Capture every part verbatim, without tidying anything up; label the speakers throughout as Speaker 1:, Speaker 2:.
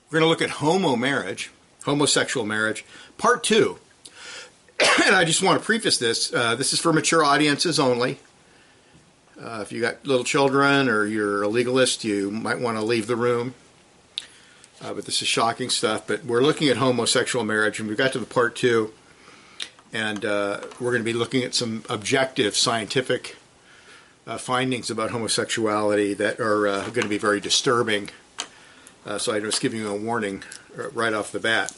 Speaker 1: We're going to look at homo marriage, homosexual marriage, part two. And I just want to preface this. Uh, this is for mature audiences only. Uh, if you got little children or you're a legalist, you might want to leave the room. Uh, but this is shocking stuff. But we're looking at homosexual marriage, and we got to the part two. And uh, we're going to be looking at some objective scientific uh, findings about homosexuality that are uh, going to be very disturbing. Uh, so I'm just giving you a warning right off the bat.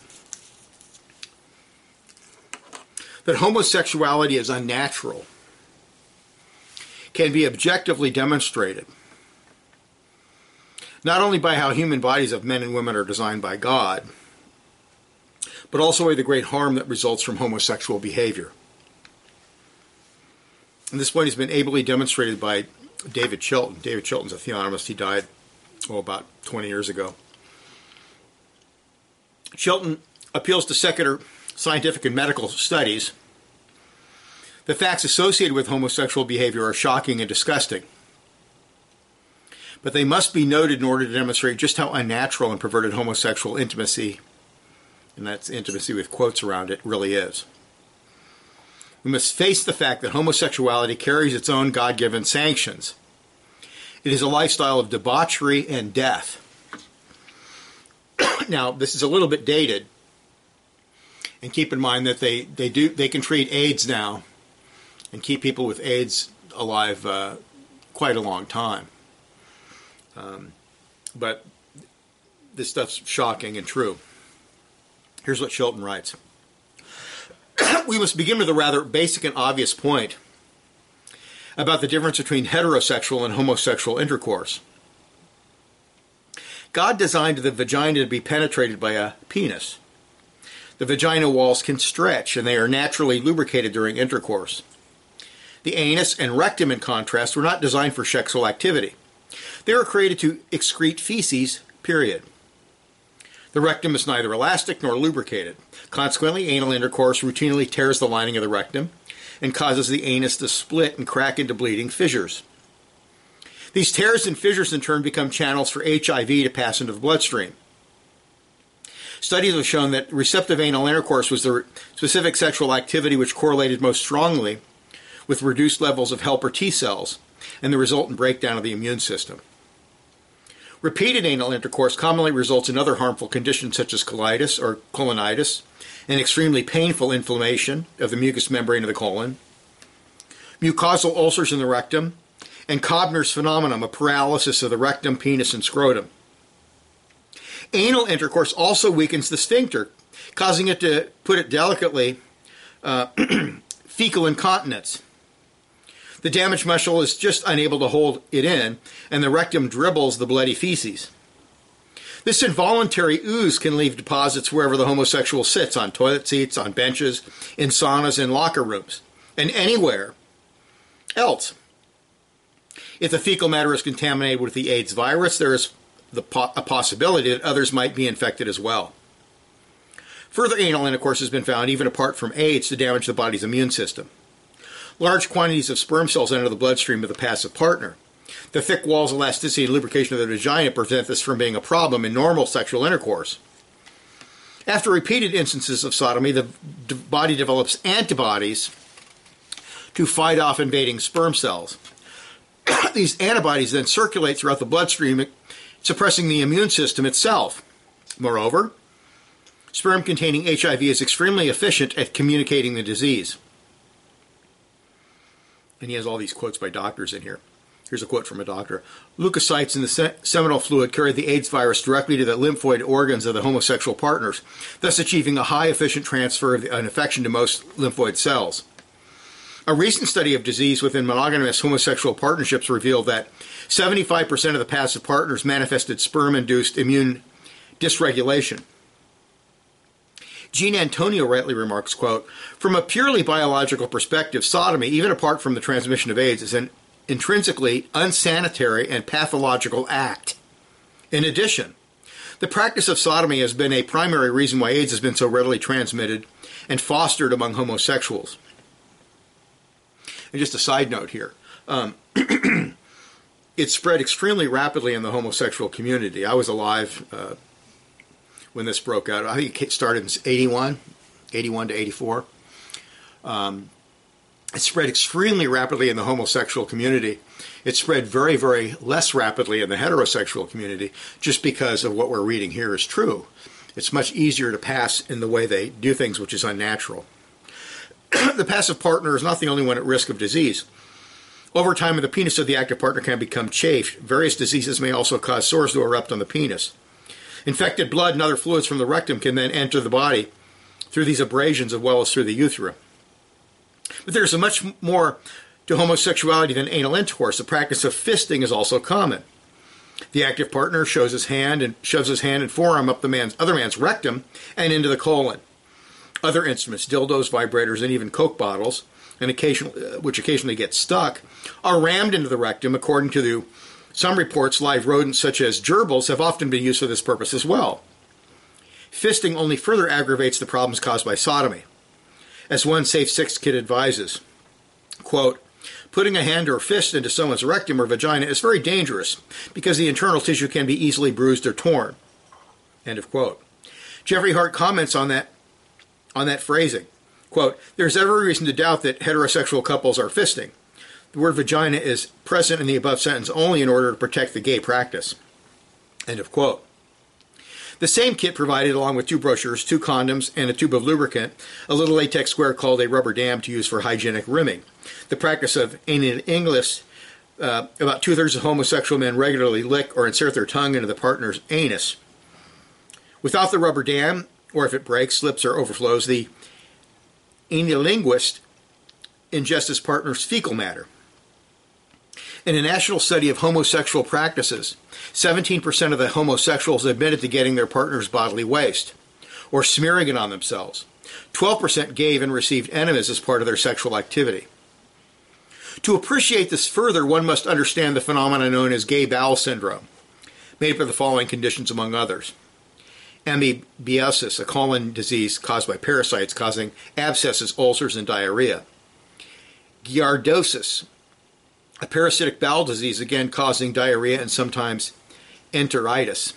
Speaker 1: That homosexuality is unnatural can be objectively demonstrated, not only by how human bodies of men and women are designed by God, but also by the great harm that results from homosexual behavior. And this point has been ably demonstrated by David Chilton. David Chilton's a theonomist. He died, oh, about twenty years ago. Chilton appeals to secular scientific and medical studies. The facts associated with homosexual behavior are shocking and disgusting. But they must be noted in order to demonstrate just how unnatural and perverted homosexual intimacy, and that's intimacy with quotes around it, really is. We must face the fact that homosexuality carries its own God-given sanctions. It is a lifestyle of debauchery and death. Now, this is a little bit dated, and keep in mind that they, they do they can treat AIDS now and keep people with AIDS alive uh, quite a long time. Um, but this stuff's shocking and true. Here's what Chilton writes. We must begin with a rather basic and obvious point about the difference between heterosexual and homosexual intercourse. God designed the vagina to be penetrated by a penis. The vagina walls can stretch, and they are naturally lubricated during intercourse. The anus and rectum, in contrast, were not designed for sexual activity. They were created to excrete feces, period. The rectum is neither elastic nor lubricated. Consequently, anal intercourse routinely tears the lining of the rectum and causes the anus to split and crack into bleeding fissures. These tears and fissures in turn become channels for H I V to pass into the bloodstream. Studies have shown that receptive anal intercourse was the specific sexual activity which correlated most strongly with reduced levels of helper T cells and the resultant breakdown of the immune system. Repeated anal intercourse commonly results in other harmful conditions such as colitis or colonitis, and extremely painful inflammation of the mucous membrane of the colon, mucosal ulcers in the rectum, and Cobner's phenomenon, a paralysis of the rectum, penis, and scrotum. Anal intercourse also weakens the sphincter, causing it to, put it delicately, uh, fecal incontinence. The damaged muscle is just unable to hold it in, and the rectum dribbles the bloody feces. This involuntary ooze can leave deposits wherever the homosexual sits, on toilet seats, on benches, in saunas, in locker rooms, and anywhere else. If the fecal matter is contaminated with the AIDS virus, there is the po- a possibility that others might be infected as well. Further anal intercourse has been found, even apart from AIDS, to damage the body's immune system. Large quantities of sperm cells enter the bloodstream of the passive partner. The thick walls, elasticity, and lubrication of the vagina prevent this from being a problem in normal sexual intercourse. After repeated instances of sodomy, the d- body develops antibodies to fight off invading sperm cells. These antibodies then circulate throughout the bloodstream, suppressing the immune system itself. Moreover, sperm containing H I V is extremely efficient at communicating the disease. And he has all these quotes by doctors in here. Here's a quote from a doctor. Leukocytes in the se- seminal fluid carry the AIDS virus directly to the lymphoid organs of the homosexual partners, thus achieving a high efficient transfer of an infection to most lymphoid cells. A recent study of disease within monogamous homosexual partnerships revealed that seventy-five percent of the passive partners manifested sperm-induced immune dysregulation. Gene Antonio rightly remarks, quote, "From a purely biological perspective, sodomy, even apart from the transmission of AIDS, is an intrinsically unsanitary and pathological act. In addition, the practice of sodomy has been a primary reason why AIDS has been so readily transmitted and fostered among homosexuals." And just a side note here, um, it spread extremely rapidly in the homosexual community. I was alive uh, when this broke out. I think it started in eighty-one, eighty-one to eighty-four. Um, it spread extremely rapidly in the homosexual community. It spread very, very less rapidly in the heterosexual community, just because of what we're reading here is true. It's much easier to pass in the way they do things, which is unnatural. The passive partner is not the only one at risk of disease. Over time, the penis of the active partner can become chafed. Various diseases may also cause sores to erupt on the penis. Infected blood and other fluids from the rectum can then enter the body through these abrasions as well as through the urethra. But there's a much more to homosexuality than anal intercourse. The practice of fisting is also common. The active partner shows his hand and shoves his hand and forearm up the man's other man's rectum and into the colon. Other instruments, dildos, vibrators, and even Coke bottles, and occasionally, uh, which occasionally get stuck, are rammed into the rectum. According to the, some reports, live rodents such as gerbils have often been used for this purpose as well. Fisting only further aggravates the problems caused by sodomy. As one Safe Sex Kit advises, quote, putting a hand or fist into someone's rectum or vagina is very dangerous because the internal tissue can be easily bruised or torn. End of quote. Jeffrey Hart comments on that on that phrasing. Quote, there's every reason to doubt that heterosexual couples are fisting. The word vagina is present in the above sentence only in order to protect the gay practice. End of quote. The same kit provided, along with two brochures, two condoms, and a tube of lubricant, a little latex square called a rubber dam to use for hygienic rimming. The practice of anilingus, uh, about two-thirds of homosexual men regularly lick or insert their tongue into the partner's anus. Without the rubber dam, or if it breaks, slips, or overflows, the anilinguist ingests his partner's fecal matter. In a national study of homosexual practices, seventeen percent of the homosexuals admitted to getting their partner's bodily waste, or smearing it on themselves. twelve percent gave and received enemas as part of their sexual activity. To appreciate this further, one must understand the phenomenon known as gay bowel syndrome, made up of the following conditions among others. Amoebiasis, a colon disease caused by parasites causing abscesses, ulcers, and diarrhea. Giardosis, a parasitic bowel disease, again causing diarrhea and sometimes enteritis.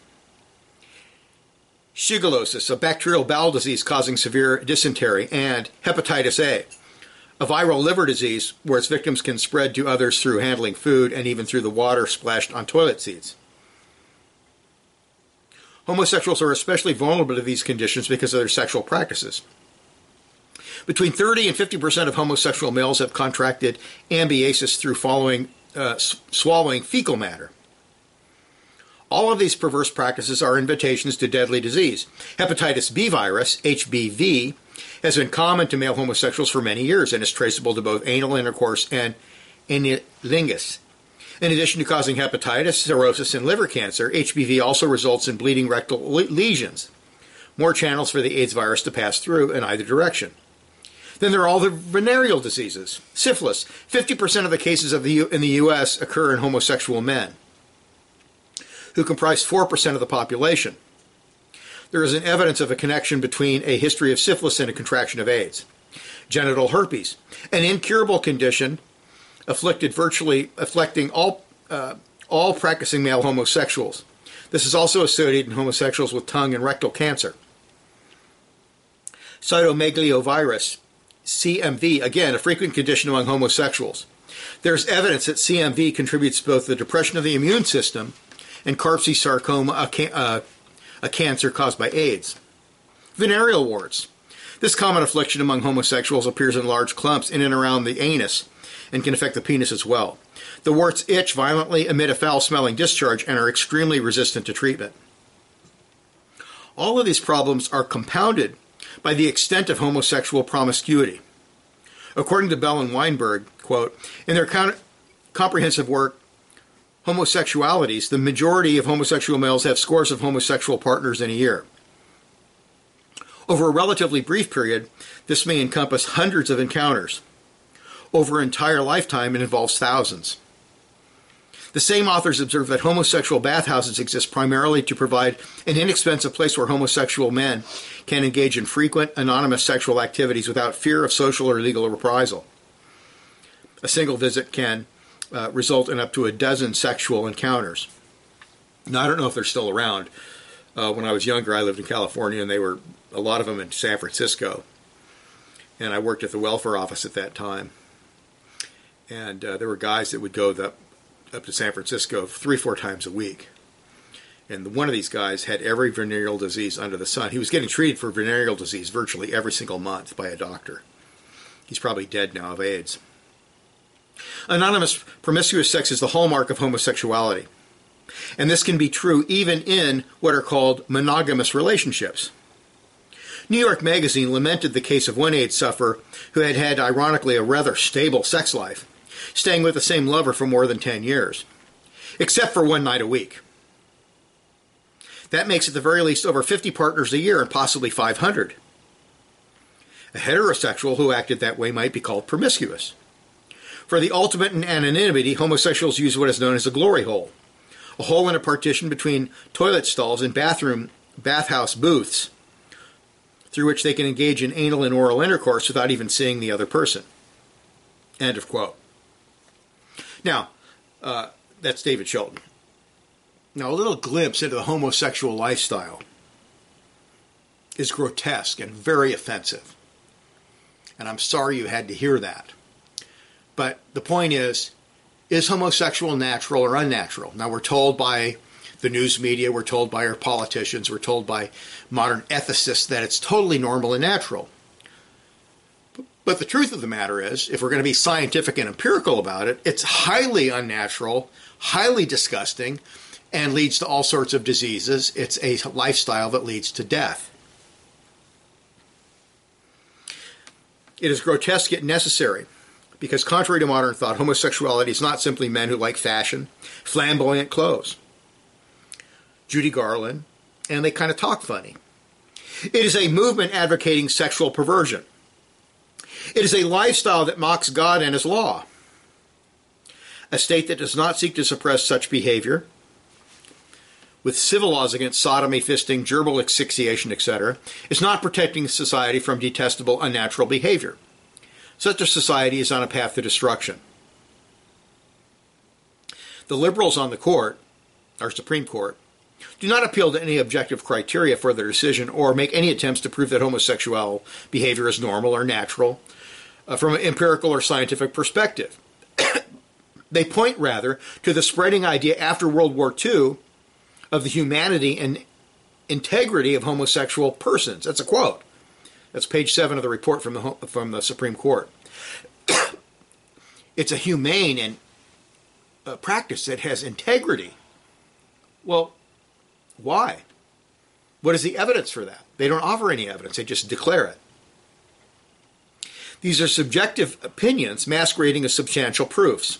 Speaker 1: Shigellosis, a bacterial bowel disease causing severe dysentery. And hepatitis A, a viral liver disease where its victims can spread to others through handling food and even through the water splashed on toilet seats. Homosexuals are especially vulnerable to these conditions because of their sexual practices. Between thirty and fifty percent of homosexual males have contracted ambiasis through following, uh, swallowing fecal matter. All of these perverse practices are invitations to deadly disease. Hepatitis B virus, H B V, has been common to male homosexuals for many years and is traceable to both anal intercourse and anilingus. In addition to causing hepatitis, cirrhosis, and liver cancer, H B V also results in bleeding rectal le- lesions, more channels for the AIDS virus to pass through in either direction. Then there are all the venereal diseases. Syphilis. fifty percent of the cases of the U- in the U S occur in homosexual men, who comprise four percent of the population. There is an evidence of a connection between a history of syphilis and a contraction of AIDS. Genital herpes, an incurable condition afflicted virtually afflicting all uh, all practicing male homosexuals. This is also associated in homosexuals with tongue and rectal cancer. Cytomegalovirus, C M V, again a frequent condition among homosexuals. There's evidence that C M V contributes to both the depression of the immune system and Kaposi sarcoma, a, ca- uh, a cancer caused by AIDS. Venereal warts. This common affliction among homosexuals appears in large clumps in and around the anus and can affect the penis as well. The warts itch violently, emit a foul-smelling discharge, and are extremely resistant to treatment. All of these problems are compounded by the extent of homosexual promiscuity. According to Bell and Weinberg, quote, in their con- comprehensive work, Homosexualities, the majority of homosexual males have scores of homosexual partners in a year. Over a relatively brief period, this may encompass hundreds of encounters. Over an entire lifetime, it involves thousands. The same authors observe that homosexual bathhouses exist primarily to provide an inexpensive place where homosexual men can engage in frequent, anonymous sexual activities without fear of social or legal reprisal. A single visit can uh, result in up to a dozen sexual encounters. Now, I don't know if they're still around. Uh, when I was younger, I lived in California, and they were, a lot of them in San Francisco. And I worked at the welfare office at that time. And uh, there were guys that would go the, up to San Francisco three, four times a week. And one of these guys had every venereal disease under the sun. He was getting treated for venereal disease virtually every single month by a doctor. He's probably dead now of AIDS. Anonymous promiscuous sex is the hallmark of homosexuality. And this can be true even in what are called monogamous relationships. New York Magazine lamented the case of one AIDS sufferer who had had, ironically, a rather stable sex life, staying with the same lover for more than ten years, except for one night a week. That makes at the very least over fifty partners a year and possibly five hundred. A heterosexual who acted that way might be called promiscuous. For the ultimate in anonymity, homosexuals use what is known as a glory hole, a hole in a partition between toilet stalls and bathroom bathhouse booths, through which they can engage in anal and oral intercourse without even seeing the other person. End of quote. Now, uh, that's David Shelton. Now, a little glimpse into the homosexual lifestyle is grotesque and very offensive. And I'm sorry you had to hear that. But the point is, is homosexual natural or unnatural? Now, we're told by the news media, we're told by our politicians, we're told by modern ethicists that it's totally normal and natural. But the truth of the matter is, if we're going to be scientific and empirical about it, it's highly unnatural, highly disgusting, and leads to all sorts of diseases. It's a lifestyle that leads to death. It is grotesque yet necessary, because contrary to modern thought, homosexuality is not simply men who like fashion, flamboyant clothes, Judy Garland, and they kind of talk funny. It is a movement advocating sexual perversion. It is a lifestyle that mocks God and His law. A state that does not seek to suppress such behavior, with civil laws against sodomy, fisting, gerbil asphyxiation, et cetera, is not protecting society from detestable, unnatural behavior. Such a society is on a path to destruction. The liberals on the court, our Supreme Court, do not appeal to any objective criteria for their decision or make any attempts to prove that homosexual behavior is normal or natural uh, from an empirical or scientific perspective. They point, rather, to the spreading idea after World War Two of the humanity and integrity of homosexual persons. That's a quote. That's page seven of the report from the from the Supreme Court. It's a humane and uh, practice that has integrity. Well, why? What is the evidence for that? They don't offer any evidence. They just declare it. These are subjective opinions masquerading as substantial proofs.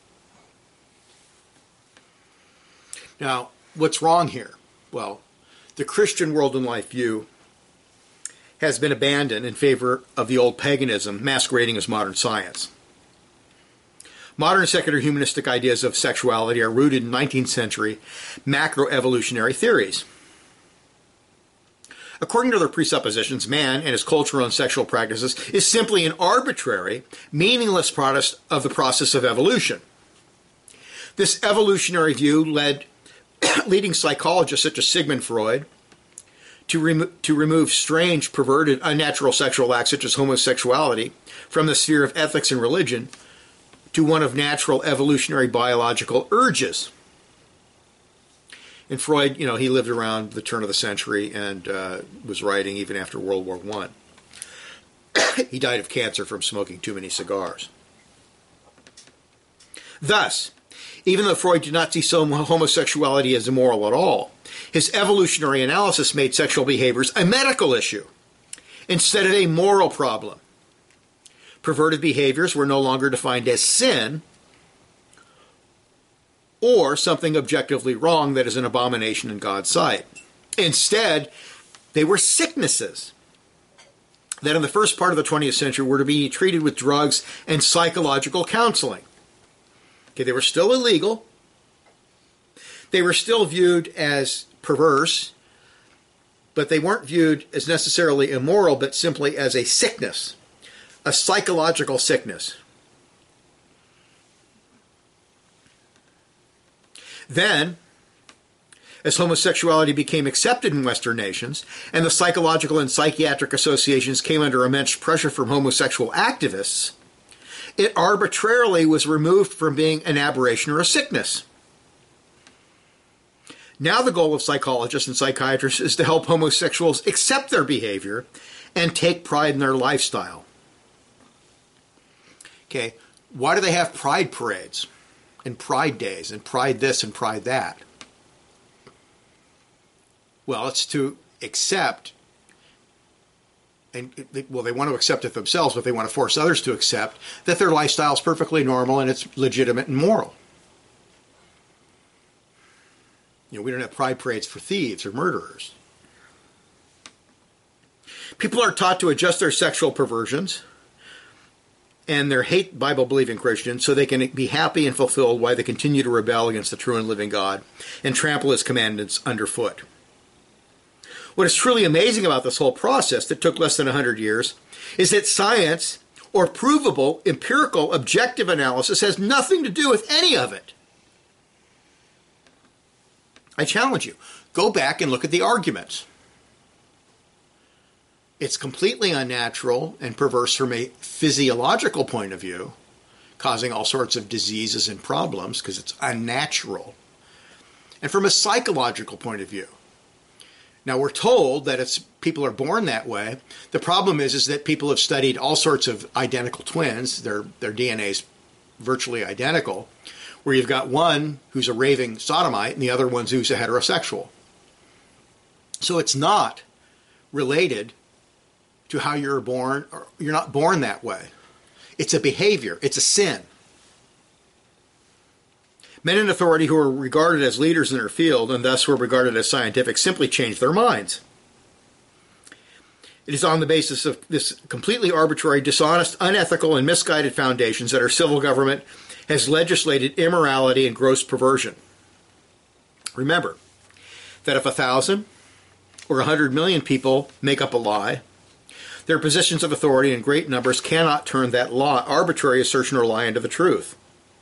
Speaker 1: Now, what's wrong here? Well, the Christian world and life view has been abandoned in favor of the old paganism masquerading as modern science. Modern secular humanistic ideas of sexuality are rooted in nineteenth century macroevolutionary theories. According to their presuppositions, man and his cultural and sexual practices is simply an arbitrary, meaningless product of the process of evolution. This evolutionary view led leading psychologists such as Sigmund Freud to, remo- to remove strange, perverted, unnatural sexual acts such as homosexuality from the sphere of ethics and religion to one of natural evolutionary biological urges. And Freud, you know, he lived around the turn of the century and uh, was writing even after World War One. He died of cancer from smoking too many cigars. Thus, even though Freud did not see homosexuality as immoral at all, his evolutionary analysis made sexual behaviors a medical issue instead of a moral problem. Perverted behaviors were no longer defined as sin or something objectively wrong that is an abomination in God's sight. Instead, they were sicknesses that in the first part of the twentieth century were to be treated with drugs and psychological counseling. Okay, they were still illegal. They were still viewed as perverse, but they weren't viewed as necessarily immoral, but simply as a sickness, a psychological sickness. Then, As homosexuality became accepted in Western nations, and the psychological and psychiatric associations came under immense pressure from homosexual activists, it arbitrarily was removed from being an aberration or a sickness. Now the goal of psychologists and psychiatrists is to help homosexuals accept their behavior and take pride in their lifestyle. Okay, why do they have pride parades and pride days and pride this and pride that? Well, it's to accept, and well, they want to accept it themselves, but they want to force others to accept that their lifestyle is perfectly normal and it's legitimate and moral. You know, we don't have pride parades for thieves or murderers. People are taught to adjust their sexual perversions and their hate Bible-believing Christians so they can be happy and fulfilled while they continue to rebel against the true and living God and trample His commandments underfoot. What is truly amazing about this whole process that took less than one hundred years is that science, or provable, empirical, objective analysis has nothing to do with any of it. I challenge you, go back and look at the arguments. It's completely unnatural and perverse from a physiological point of view, causing all sorts of diseases and problems because it's unnatural. And from a psychological point of view, now, we're told that it's people are born that way. The problem is, is that people have studied all sorts of identical twins. Their, their D N A is virtually identical, where you've got one who's a raving sodomite and the other one who's a heterosexual. So it's not related to how you're born. Or you're not born that way. It's a behavior. It's a sin. Men in authority who are regarded as leaders in their field and thus were regarded as scientific simply changed their minds. It is on the basis of this completely arbitrary, dishonest, unethical, and misguided foundations that our civil government has legislated immorality and gross perversion. Remember that if a thousand or a hundred million people make up a lie, their positions of authority in great numbers cannot turn that law, arbitrary assertion or lie into the truth.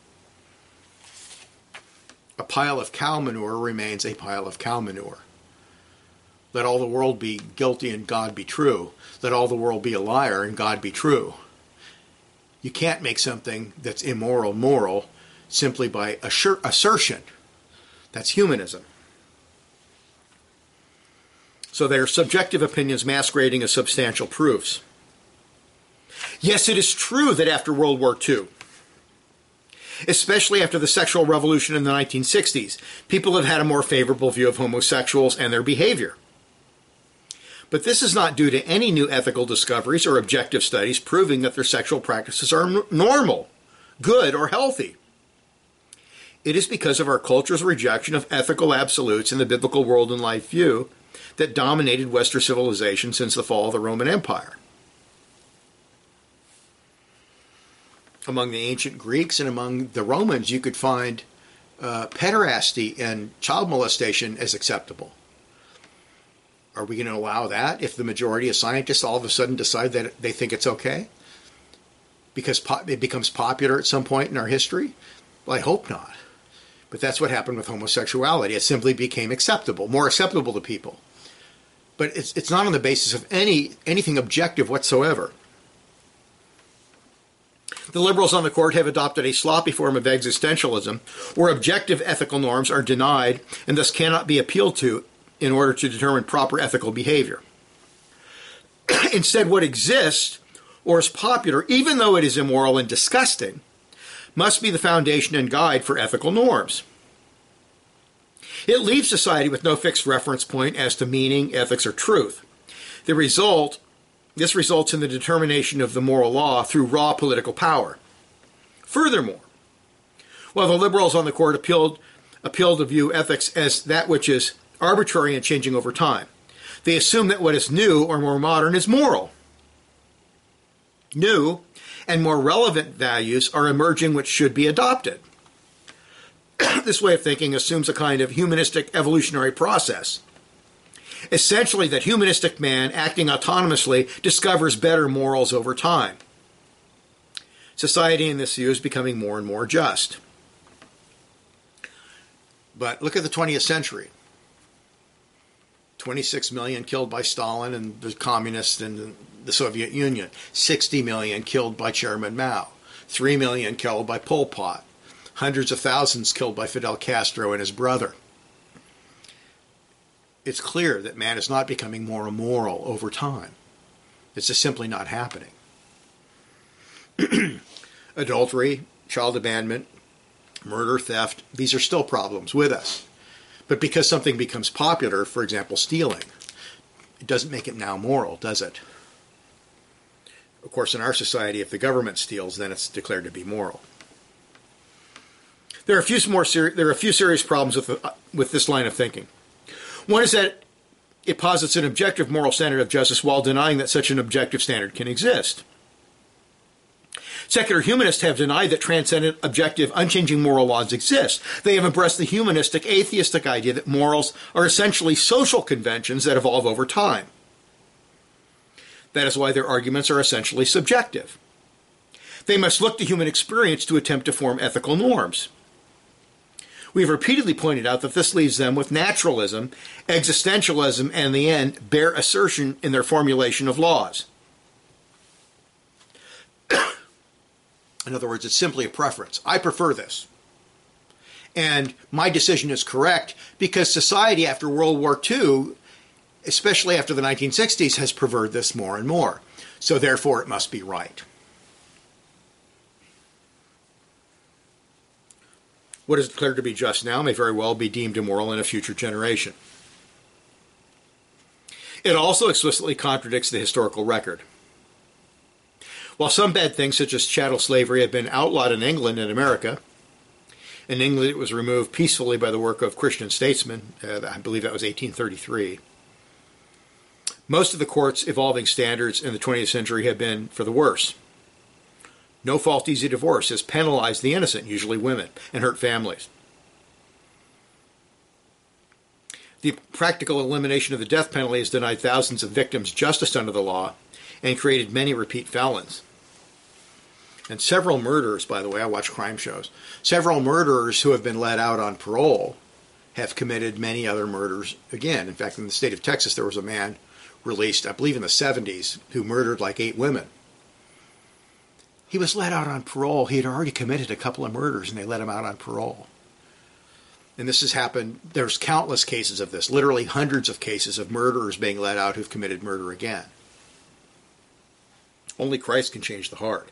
Speaker 1: A pile of cow manure remains a pile of cow manure. Let all the world be guilty and God be true. Let all the world be a liar and God be true. You can't make something that's immoral moral simply by assur- assertion. That's humanism. So they're subjective opinions masquerading as substantial proofs. Yes, it is true that after World War Two, especially after the sexual revolution in the nineteen sixties, people have had a more favorable view of homosexuals and their behavior. But this is not due to any new ethical discoveries or objective studies proving that their sexual practices are n- normal, good, or healthy. It is because of our culture's rejection of ethical absolutes in the biblical world and life view that dominated Western civilization since the fall of the Roman Empire. Among the ancient Greeks and among the Romans, you could find uh, pederasty and child molestation as acceptable. Are we going to allow that if the majority of scientists all of a sudden decide that they think it's okay? Because po- it becomes popular at some point in our history? Well, I hope not. But that's what happened with homosexuality. It simply became acceptable, more acceptable to people. But it's it's not on the basis of any anything objective whatsoever. The liberals on the court have adopted a sloppy form of existentialism where objective ethical norms are denied and thus cannot be appealed to in order to determine proper ethical behavior. Instead, what exists or is popular, even though it is immoral and disgusting, must be the foundation and guide for ethical norms. It leaves society with no fixed reference point as to meaning, ethics, or truth. The result This results in the determination of the moral law through raw political power. Furthermore, while the liberals on the court appealed, appeal to view ethics as that which is arbitrary and changing over time, they assume that what is new or more modern is moral. New and more relevant values are emerging which should be adopted. This way of thinking assumes a kind of humanistic evolutionary process. Essentially, that humanistic man, acting autonomously, discovers better morals over time. Society in this view is becoming more and more just. But look at the twentieth century. twenty-six million killed by Stalin and the communists in the Soviet Union, sixty million killed by Chairman Mao, three million killed by Pol Pot, hundreds of thousands killed by Fidel Castro and his brother. It's clear that man is not becoming more immoral over time. It's just simply not happening. Adultery, child abandonment, murder, theft, these are still problems with us. But because something becomes popular, for example, stealing, it doesn't make it now moral, does it? Of course, in our society, if the government steals, then it's declared to be moral. There are a few more seri- there are a few serious problems with the, uh, with this line of thinking. One is that it posits an objective moral standard of justice while denying that such an objective standard can exist. Secular humanists have denied that transcendent, objective, unchanging moral laws exist. They have embraced the humanistic, atheistic idea that morals are essentially social conventions that evolve over time. That is why their arguments are essentially subjective. They must look to human experience to attempt to form ethical norms. We have repeatedly pointed out that this leaves them with naturalism, existentialism, and in the end, bare assertion in their formulation of laws. In other words, it's simply a preference. I prefer this. And my decision is correct because society after World War Two, especially after the nineteen sixties, has preferred this more and more. So therefore, it must be right. What is declared to be just now may very well be deemed immoral in a future generation. It also explicitly contradicts the historical record. While some bad things, such as chattel slavery, have been outlawed in England and America, in England it was removed peacefully by the work of Christian statesmen, uh, I believe that was eighteen thirty-three, most of the court's evolving standards in the twentieth century have been for the worse. No fault, easy divorce has penalized the innocent, usually women, and hurt families. The practical elimination of the death penalty has denied thousands of victims justice under the law and created many repeat felons. And several murderers, by the way, I watch crime shows, several murderers who have been let out on parole have committed many other murders again. In fact, in the state of Texas, there was a man released, I believe in the seventies, who murdered like eight women. He was let out on parole. He had already committed a couple of murders, and they let him out on parole. And this has happened. There's countless cases of this, literally hundreds of cases of murderers being let out who've committed murder again. Only Christ can change the heart.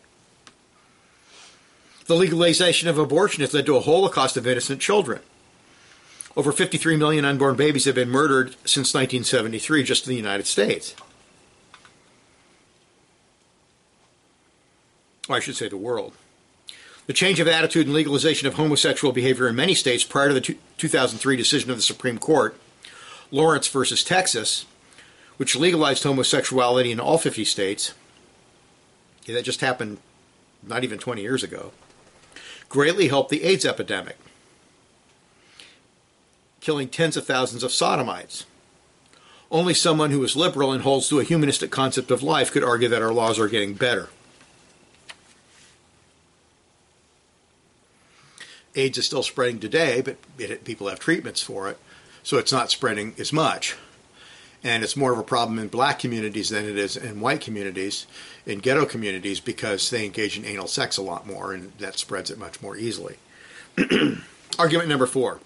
Speaker 1: The legalization of abortion has led to a holocaust of innocent children. Over fifty-three million unborn babies have been murdered since nineteen seventy-three, just in the United States. Or I should say the world. The change of attitude and legalization of homosexual behavior in many states prior to the two thousand three decision of the Supreme Court, Lawrence versus Texas, which legalized homosexuality in all fifty states, yeah, that just happened not even twenty years ago, greatly helped the AIDS epidemic, killing tens of thousands of sodomites. Only someone who is liberal and holds to a humanistic concept of life could argue that our laws are getting better. AIDS is still spreading today, but it, people have treatments for it, so it's not spreading as much. And it's more of a problem in black communities than it is in white communities, in ghetto communities, because they engage in anal sex a lot more, and that spreads it much more easily. Argument number four.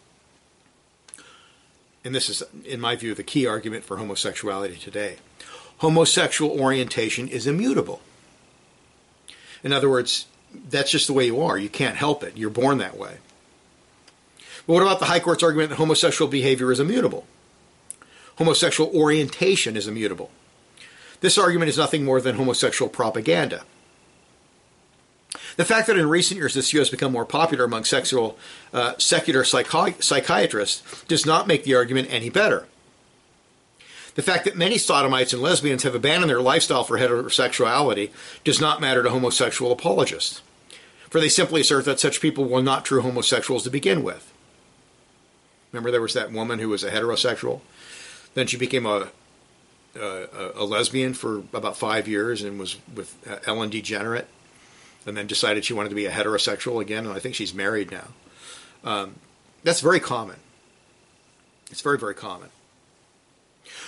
Speaker 1: And this is, in my view, the key argument for homosexuality today. Homosexual orientation is immutable. In other words, that's just the way you are. You can't help it. You're born that way. But what about the High Court's argument that homosexual behavior is immutable? Homosexual orientation is immutable. This argument is nothing more than homosexual propaganda. The fact that in recent years this view has become more popular among sexual, uh, secular psychi- psychiatrists does not make the argument any better. The fact that many sodomites and lesbians have abandoned their lifestyle for heterosexuality does not matter to homosexual apologists, for they simply assert that such people were not true homosexuals to begin with. Remember, there was that woman who was a heterosexual? Then she became a, a, a lesbian for about five years and was with Ellen DeGeneres, and then decided she wanted to be a heterosexual again, and I think she's married now. Um, that's very common. It's very, very common.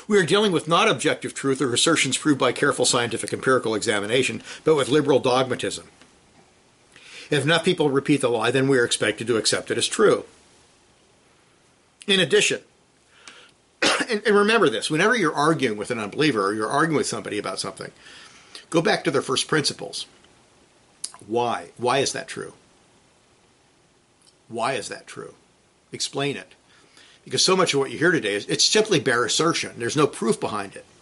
Speaker 1: We are dealing with not objective truth or assertions proved by careful scientific empirical examination, but with liberal dogmatism. If enough people repeat the lie, then we are expected to accept it as true. In addition, and, and remember this, whenever you're arguing with an unbeliever or you're arguing with somebody about something, go back to their first principles. Why? Why is that true? Why is that true? Explain it. Because so much of what you hear today is it's simply bare assertion. There's no proof behind it.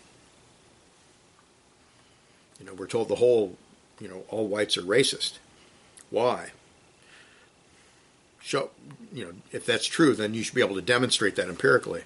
Speaker 1: You know, we're told the whole, you know, all whites are racist. Why? Show, you know, if that's true, then you should be able to demonstrate that empirically.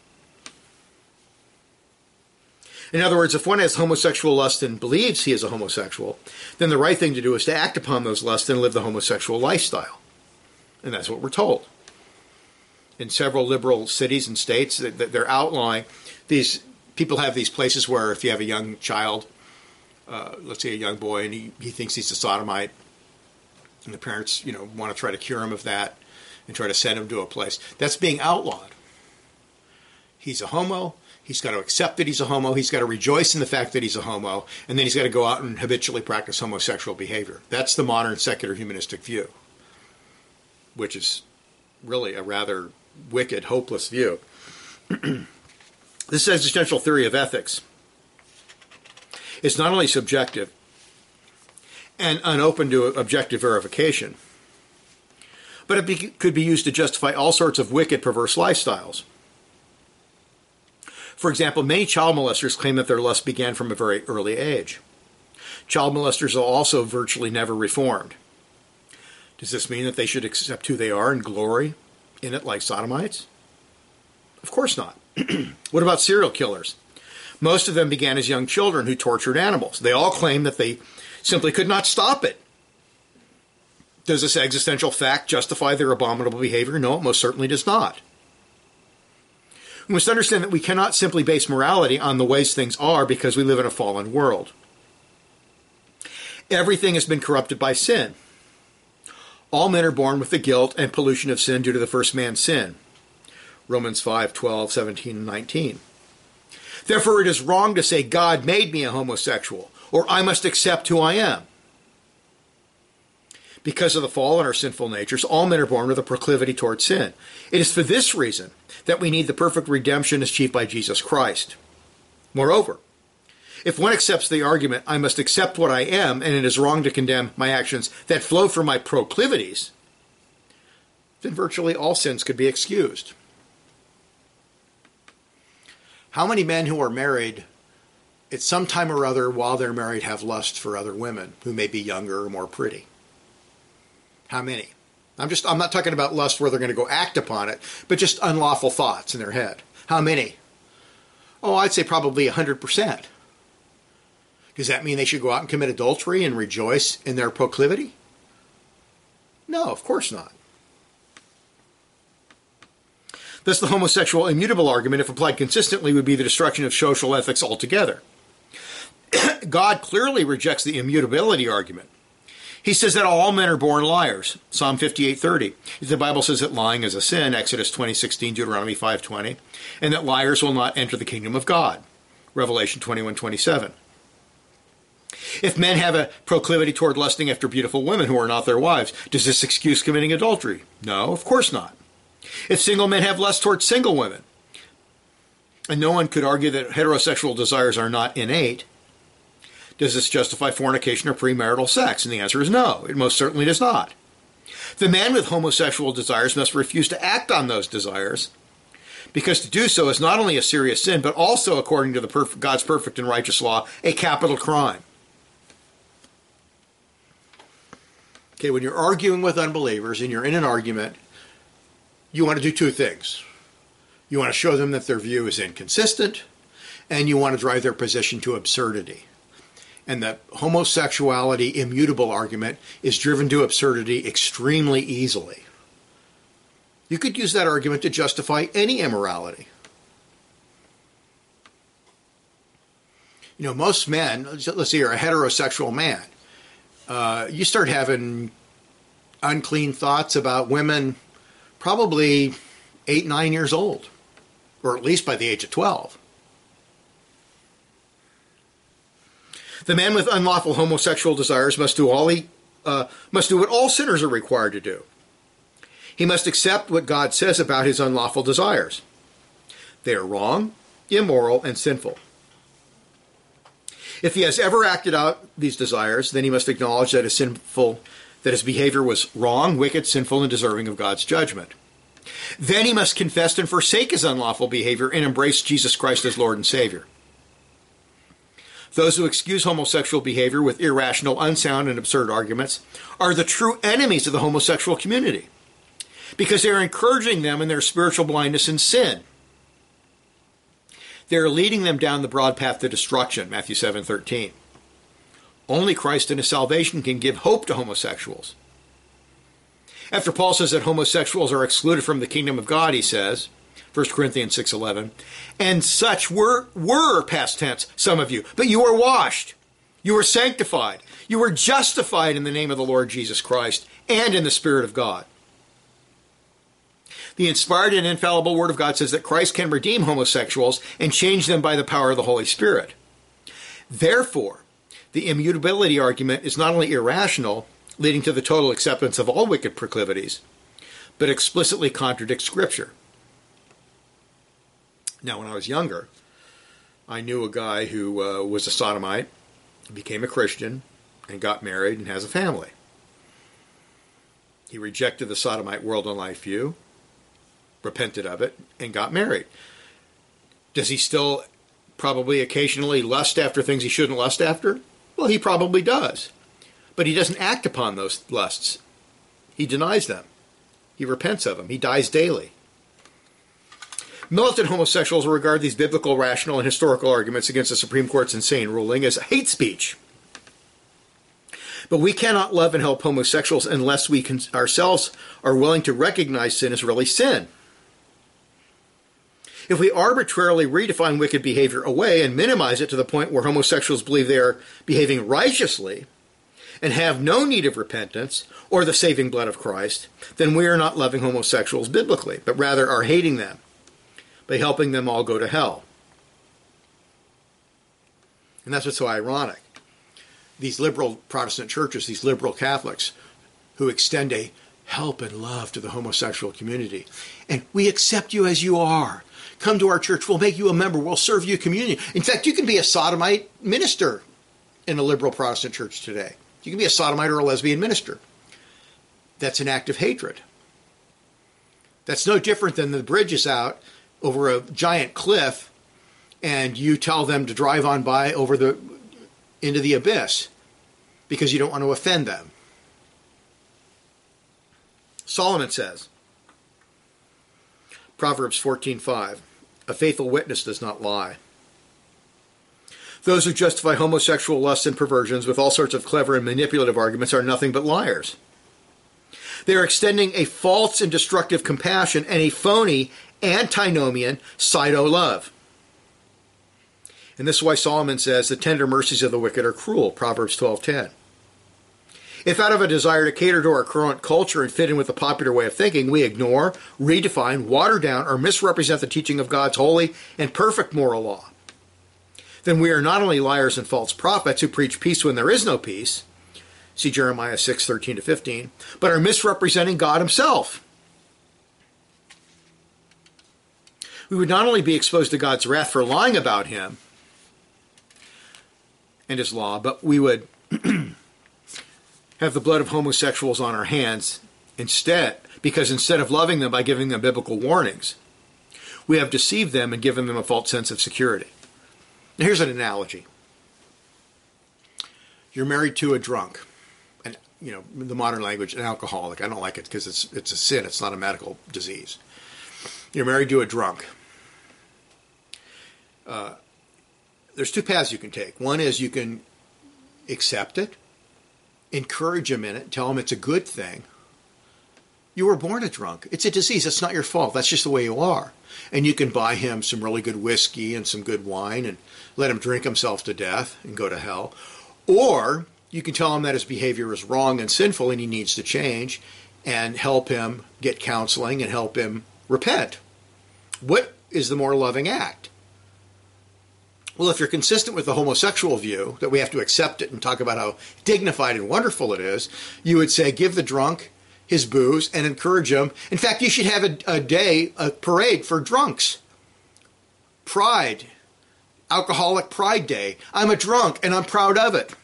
Speaker 1: In other words, if one has homosexual lust and believes he is a homosexual, then the right thing to do is to act upon those lusts and live the homosexual lifestyle. And that's what we're told. In several liberal cities and states, they're outlawing these. People have these places where if you have a young child, uh, let's say a young boy, and he, he thinks he's a sodomite, and the parents, you know, want to try to cure him of that and try to send him to a place, that's being outlawed. He's a homo. He's got to accept that he's a homo. He's got to rejoice in the fact that he's a homo, and then he's got to go out and habitually practice homosexual behavior. That's the modern secular humanistic view, which is really a rather wicked, hopeless view. This existential theory of ethics is not only subjective and unopen to objective verification, but it be, could be used to justify all sorts of wicked, perverse lifestyles. For example, many child molesters claim that their lust began from a very early age. Child molesters are also virtually never reformed. Does this mean that they should accept who they are and glory in it like sodomites? Of course not. What about serial killers? Most of them began as young children who tortured animals. They all claim that they simply could not stop it. Does this existential fact justify their abominable behavior? No, it most certainly does not. We must understand that we cannot simply base morality on the ways things are because we live in a fallen world. Everything has been corrupted by sin. All men are born with the guilt and pollution of sin due to the first man's sin. Romans five, twelve, seventeen, and nineteen. Therefore, it is wrong to say God made me a homosexual, or I must accept who I am. Because of the fall in our sinful natures, all men are born with a proclivity toward sin. It is for this reason that we need the perfect redemption achieved by Jesus Christ. Moreover, if one accepts the argument, I must accept what I am, and it is wrong to condemn my actions that flow from my proclivities, then virtually all sins could be excused. How many men who are married at some time or other while they're married have lust for other women who may be younger or more pretty? How many? I'm just I'm not talking about lust where they're going to go act upon it, but just unlawful thoughts in their head. How many? Oh, I'd say probably one hundred percent. Does that mean they should go out and commit adultery and rejoice in their proclivity? No, of course not. Thus, the homosexual immutable argument, if applied consistently, would be the destruction of social ethics altogether. God clearly rejects the immutability argument. He says that all men are born liars, Psalm fifty-eight thirty. The Bible says that lying is a sin, Exodus twenty sixteen, Deuteronomy five twenty, and that liars will not enter the kingdom of God, Revelation twenty-one twenty-seven. If men have a proclivity toward lusting after beautiful women who are not their wives, does this excuse committing adultery? No, of course not. If single men have lust toward single women, and no one could argue that heterosexual desires are not innate, does this justify fornication or premarital sex? And the answer is no, it most certainly does not. The man with homosexual desires must refuse to act on those desires, because to do so is not only a serious sin, but also, according to the perf- God's perfect and righteous law, a capital crime. Okay, when you're arguing with unbelievers and you're in an argument, you want to do two things. You want to show them that their view is inconsistent, and you want to drive their position to absurdity. And the homosexuality immutable argument is driven to absurdity extremely easily. You could use that argument to justify any immorality. You know, most men, let's say you're a heterosexual man, uh, you start having unclean thoughts about women probably eight, nine years old, or at least by the age of twelve. The man with unlawful homosexual desires must do all he uh, must do what all sinners are required to do. He must accept what God says about his unlawful desires. They are wrong, immoral, and sinful. If he has ever acted out these desires, then he must acknowledge that his sinful, that his behavior was wrong, wicked, sinful, and deserving of God's judgment. Then he must confess and forsake his unlawful behavior and embrace Jesus Christ as Lord and Savior. Those who excuse homosexual behavior with irrational, unsound, and absurd arguments are the true enemies of the homosexual community, because they are encouraging them in their spiritual blindness and sin. They are leading them down the broad path to destruction, Matthew seven thirteen. Only Christ and his salvation can give hope to homosexuals. After Paul says that homosexuals are excluded from the kingdom of God, he says, First Corinthians six eleven, and such were, were, past tense, some of you, but you were washed, you were sanctified, you were justified in the name of the Lord Jesus Christ and in the Spirit of God. The inspired and infallible Word of God says that Christ can redeem homosexuals and change them by the power of the Holy Spirit. Therefore, the immutability argument is not only irrational, leading to the total acceptance of all wicked proclivities, but explicitly contradicts Scripture. Now, when I was younger, I knew a guy who uh, was a sodomite, became a Christian, and got married and has a family. He rejected the sodomite world and life view, repented of it, and got married. Does he still probably occasionally lust after things he shouldn't lust after? Well, he probably does. But he doesn't act upon those lusts. He denies them. He repents of them. He dies daily. Militant homosexuals will regard these biblical, rational, and historical arguments against the Supreme Court's insane ruling as hate speech. But we cannot love and help homosexuals unless we can, ourselves are willing to recognize sin as really sin. If we arbitrarily redefine wicked behavior away and minimize it to the point where homosexuals believe they are behaving righteously and have no need of repentance or the saving blood of Christ, then we are not loving homosexuals biblically, but rather are hating them by helping them all go to hell. And that's what's so ironic. These liberal Protestant churches, these liberal Catholics, who extend a help and love to the homosexual community. And we accept you as you are. Come to our church. We'll make you a member. We'll serve you communion. In fact, you can be a sodomite minister in a liberal Protestant church today. You can be a sodomite or a lesbian minister. That's an act of hatred. That's no different than the bridge is out over a giant cliff and you tell them to drive on by over the into the abyss because you don't want to offend them. Solomon says, Proverbs fourteen five, a faithful witness does not lie. Those who justify homosexual lusts and perversions with all sorts of clever and manipulative arguments are nothing but liars. They are extending a false and destructive compassion and a phony antinomian pseudo-love. And this is why Solomon says the tender mercies of the wicked are cruel, Proverbs twelve ten. If out of a desire to cater to our current culture and fit in with the popular way of thinking, we ignore, redefine, water down, or misrepresent the teaching of God's holy and perfect moral law, then we are not only liars and false prophets who preach peace when there is no peace, see Jeremiah six thirteen to fifteen, but are misrepresenting God himself. We would not only be exposed to God's wrath for lying about him and his law, but we would have the blood of homosexuals on our hands instead, because instead of loving them by giving them biblical warnings, we have deceived them and given them a false sense of security. Now, here's an analogy. You're married to a drunk, and you know, in the modern language, an alcoholic. I don't like it because it's it's a sin. It's not a medical disease. You're married to a drunk. Uh, there's two paths you can take. One is you can accept it, encourage him in it, tell him it's a good thing. You were born a drunk. It's a disease. It's not your fault. That's just the way you are. And you can buy him some really good whiskey and some good wine and let him drink himself to death and go to hell. Or you can tell him that his behavior is wrong and sinful and he needs to change and help him get counseling and help him repent. What is the more loving act? Well, if you're consistent with the homosexual view, that we have to accept it and talk about how dignified and wonderful it is, you would say give the drunk his booze and encourage him. In fact, you should have a, a day, a parade for drunks. Pride, Alcoholic Pride Day. I'm a drunk and I'm proud of it.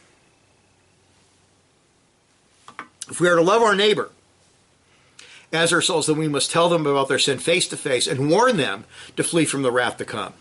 Speaker 1: If we are to love our neighbor as ourselves, then we must tell them about their sin face to face and warn them to flee from the wrath to come.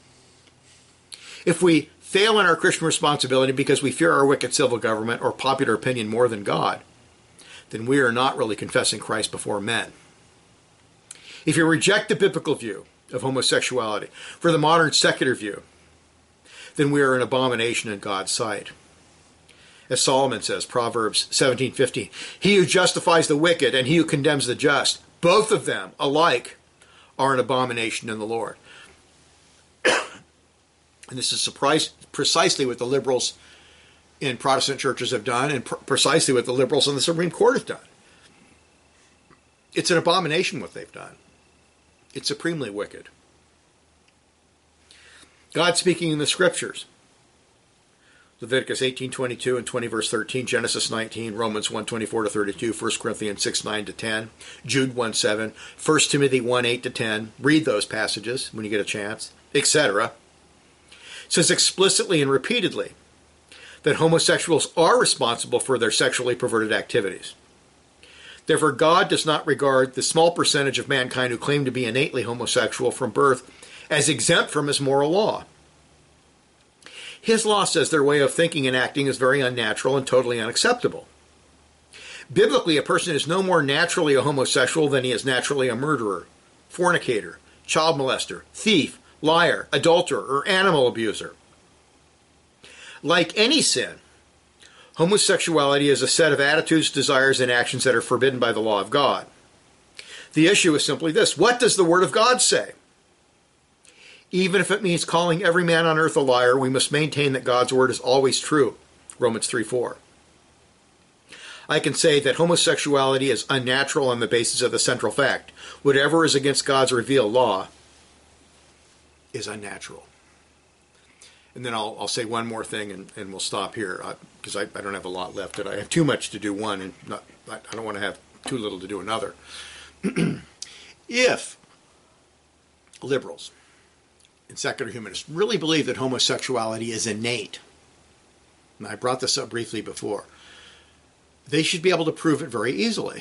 Speaker 1: If we fail in our Christian responsibility because we fear our wicked civil government or popular opinion more than God, then we are not really confessing Christ before men. If you reject the biblical view of homosexuality for the modern secular view, then we are an abomination in God's sight. As Solomon says, Proverbs seventeen fifteen, he who justifies the wicked and he who condemns the just, both of them alike are an abomination in the Lord. And this is surprise, precisely what the liberals in Protestant churches have done, and pr- precisely what the liberals in the Supreme Court have done. It's an abomination what they've done. It's supremely wicked. God speaking in the Scriptures. Leviticus eighteen twenty-two and twenty verse thirteen, Genesis nineteen, Romans one twenty-four to thirty-two, First Corinthians six nine to ten, Jude one seven, First Timothy one eight to ten. Read those passages when you get a chance, et cetera. It says explicitly and repeatedly that homosexuals are responsible for their sexually perverted activities. Therefore, God does not regard the small percentage of mankind who claim to be innately homosexual from birth as exempt from his moral law. His law says their way of thinking and acting is very unnatural and totally unacceptable. Biblically, a person is no more naturally a homosexual than he is naturally a murderer, fornicator, child molester, thief, liar, adulterer, or animal abuser. Like any sin, homosexuality is a set of attitudes, desires, and actions that are forbidden by the law of God. The issue is simply this: what does the Word of God say? Even if it means calling every man on earth a liar, we must maintain that God's Word is always true. Romans three four. I can say that homosexuality is unnatural on the basis of the central fact: whatever is against God's revealed law is unnatural. And then I'll, I'll say one more thing, and, and we'll stop here, because I, I don't have a lot left. And I have too much to do one, and not, I don't want to have too little to do another. If liberals and secular humanists really believe that homosexuality is innate, and I brought this up briefly before, they should be able to prove it very easily.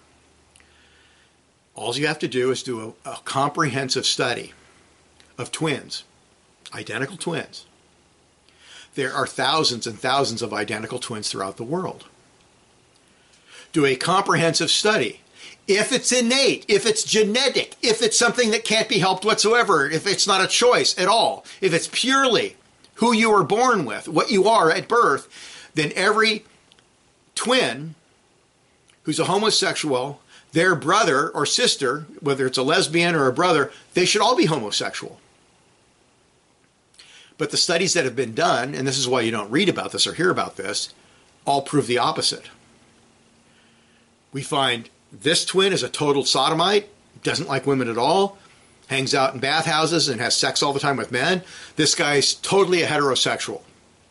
Speaker 1: All you have to do is do a, a comprehensive study of twins, identical twins. There are thousands and thousands of identical twins throughout the world. Do a comprehensive study. If it's innate, if it's genetic, if it's something that can't be helped whatsoever, if it's not a choice at all, if it's purely who you were born with, what you are at birth, then every twin who's a homosexual, their brother or sister, whether it's a lesbian or a brother, they should all be homosexual. But the studies that have been done, and this is why you don't read about this or hear about this, all prove the opposite. We find this twin is a total sodomite, doesn't like women at all, hangs out in bathhouses and has sex all the time with men. This guy's totally a heterosexual.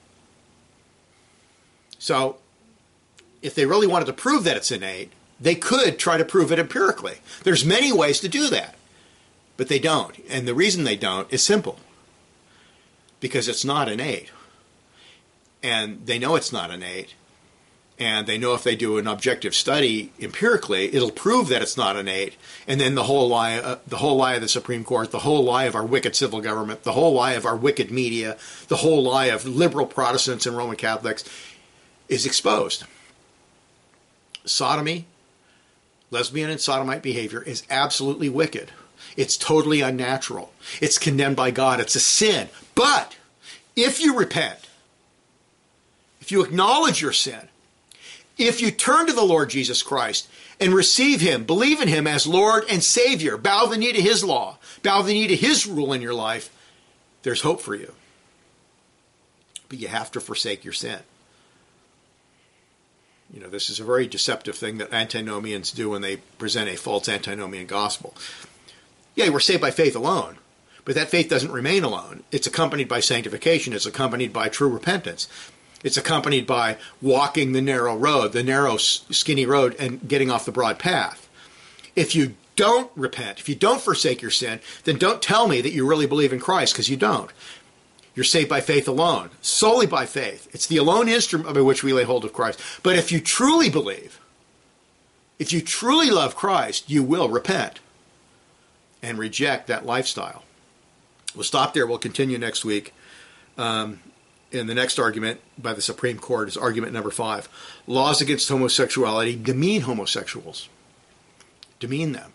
Speaker 1: So, if they really wanted to prove that it's innate, they could try to prove it empirically. There's many ways to do that, but they don't. And the reason they don't is simple. Because it's not innate. And they know it's not innate. And they know if they do an objective study empirically, it'll prove that it's not innate. And then the whole lie, uh, the whole lie of the Supreme Court, the whole lie of our wicked civil government, the whole lie of our wicked media, the whole lie of liberal Protestants and Roman Catholics is exposed. Sodomy, lesbian and sodomite behavior is absolutely wicked. It's totally unnatural. It's condemned by God. It's a sin. But if you repent, if you acknowledge your sin, if you turn to the Lord Jesus Christ and receive Him, believe in Him as Lord and Savior, bow the knee to His law, bow the knee to His rule in your life, there's hope for you. But you have to forsake your sin. You know, this is a very deceptive thing that antinomians do when they present a false antinomian gospel. Yeah, we're saved by faith alone. But that faith doesn't remain alone. It's accompanied by sanctification. It's accompanied by true repentance. It's accompanied by walking the narrow road, the narrow, skinny road, and getting off the broad path. If you don't repent, if you don't forsake your sin, then don't tell me that you really believe in Christ, because you don't. You're saved by faith alone, solely by faith. It's the alone instrument by which we lay hold of Christ. But if you truly believe, if you truly love Christ, you will repent and reject that lifestyle. We'll stop there. We'll continue next week. Um, and the next argument by the Supreme Court is argument number five. Laws against homosexuality demean homosexuals. Demean them.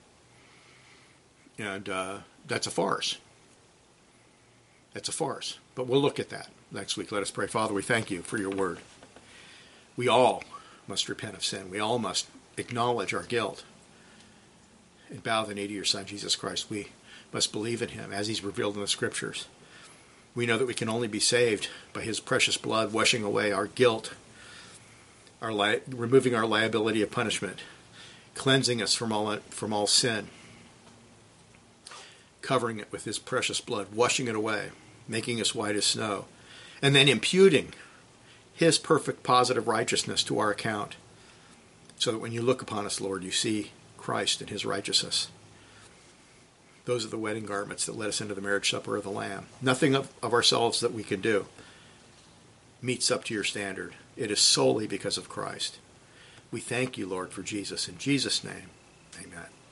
Speaker 1: And uh, that's a farce. That's a farce. But we'll look at that next week. Let us pray. Father, we thank you for your word. We all must repent of sin. We all must acknowledge our guilt and bow the knee to your Son, Jesus Christ. We must believe in him as he's revealed in the Scriptures. We know that we can only be saved by his precious blood washing away our guilt, our li- removing our liability of punishment, cleansing us from all from all sin, covering it with his precious blood, washing it away, making us white as snow, and then imputing his perfect positive righteousness to our account, so that when you look upon us, Lord, you see Christ and his righteousness. Those are the wedding garments that led us into the marriage supper of the Lamb. Nothing of, of ourselves that we can do meets up to your standard. It is solely because of Christ. We thank you, Lord, for Jesus. In Jesus' name, amen.